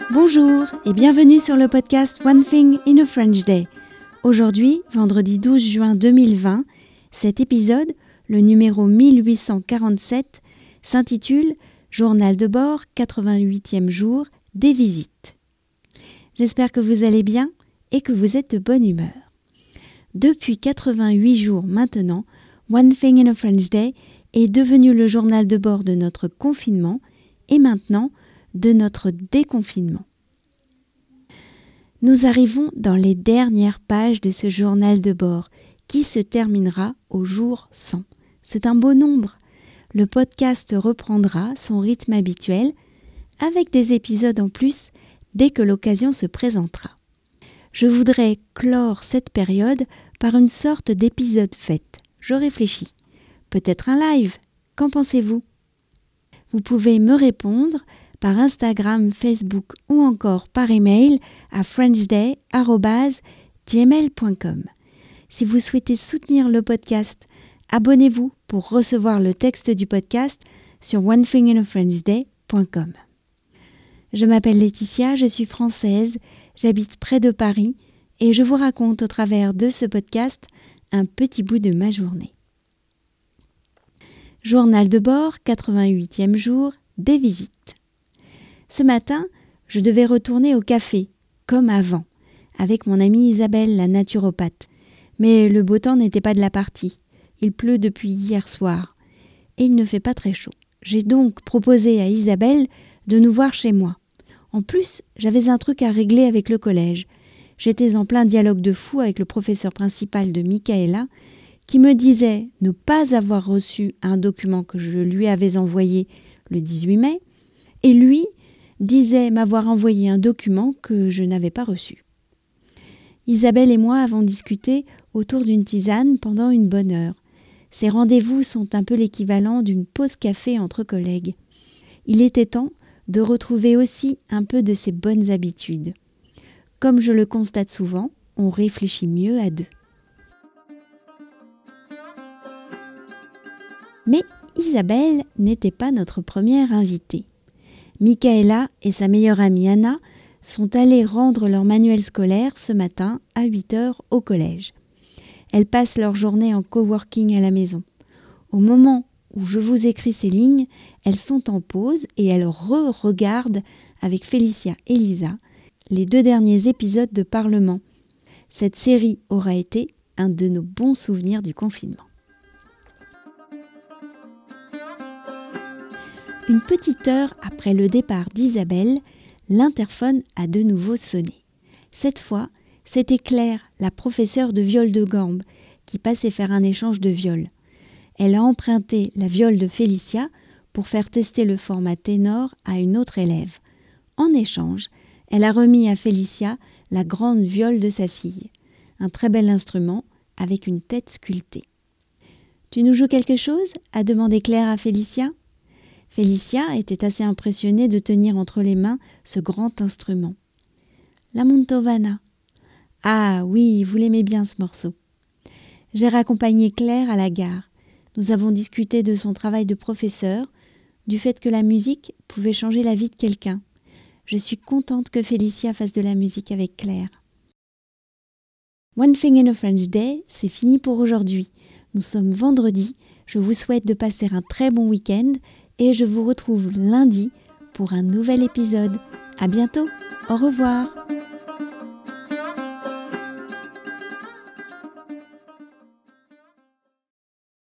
Bonjour et bienvenue sur le podcast One Thing in a French Day. Aujourd'hui, vendredi 12 juin 2020, cet épisode, le numéro 1847, s'intitule « Journal de bord, 88e jour, des visites ». J'espère que vous allez bien et que vous êtes de bonne humeur. Depuis 88 jours maintenant, One Thing in a French Day est devenu le journal de bord de notre confinement et maintenant de notre déconfinement. Nous arrivons dans les dernières pages de ce journal de bord qui se terminera au jour 100. C'est un beau nombre. Le podcast reprendra son rythme habituel avec des épisodes en plus dès que l'occasion se présentera. Je voudrais clore cette période par une sorte d'épisode fête. Je réfléchis. Peut-être un live. Qu'en pensez-vous ? Vous pouvez me répondre par Instagram, Facebook ou encore par email à frenchday@gmail.com. Si vous souhaitez soutenir le podcast, abonnez-vous pour recevoir le texte du podcast sur onethinginafrenchday.com. Je m'appelle Laetitia, je suis française, j'habite près de Paris et je vous raconte au travers de ce podcast un petit bout de ma journée. Journal de bord, 88e jour, des visites. Ce matin, je devais retourner au café, comme avant, avec mon amie Isabelle, la naturopathe. Mais le beau temps n'était pas de la partie. Il pleut depuis hier soir et il ne fait pas très chaud. J'ai donc proposé à Isabelle de nous voir chez moi. En plus, j'avais un truc à régler avec le collège. J'étais en plein dialogue de fou avec le professeur principal de Michaela, qui me disait ne pas avoir reçu un document que je lui avais envoyé le 18 mai, et lui disait m'avoir envoyé un document que je n'avais pas reçu. Isabelle et moi avons discuté autour d'une tisane pendant une bonne heure. Ces rendez-vous sont un peu l'équivalent d'une pause café entre collègues. Il était temps de retrouver aussi un peu de ses bonnes habitudes. Comme je le constate souvent, on réfléchit mieux à deux. Mais Isabelle n'était pas notre première invitée. Michaela et sa meilleure amie Anna sont allées rendre leur manuel scolaire ce matin à 8h au collège. Elles passent leur journée en coworking à la maison. Au moment où je vous écris ces lignes, elles sont en pause et elles regardent avec Félicia et Lisa les 2 derniers épisodes de Parlement. Cette série aura été un de nos bons souvenirs du confinement. Une petite heure après le départ d'Isabelle, l'interphone a de nouveau sonné. Cette fois, c'était Claire, la professeure de viol de gambe, qui passait faire un échange de viols. Elle a emprunté la viole de Félicia pour faire tester le format ténor à une autre élève. En échange, elle a remis à Félicia la grande viole de sa fille, un très bel instrument avec une tête sculptée. « Tu nous joues quelque chose ?» a demandé Claire à Félicia. Félicia était assez impressionnée de tenir entre les mains ce grand instrument. La Mantovana. Ah oui, vous l'aimez bien ce morceau. J'ai raccompagné Claire à la gare. Nous avons discuté de son travail de professeur, du fait que la musique pouvait changer la vie de quelqu'un. Je suis contente que Félicia fasse de la musique avec Claire. One Thing in a French Day, c'est fini pour aujourd'hui. Nous sommes vendredi. Je vous souhaite de passer un très bon week-end et je vous retrouve lundi pour un nouvel épisode. À bientôt. Au revoir.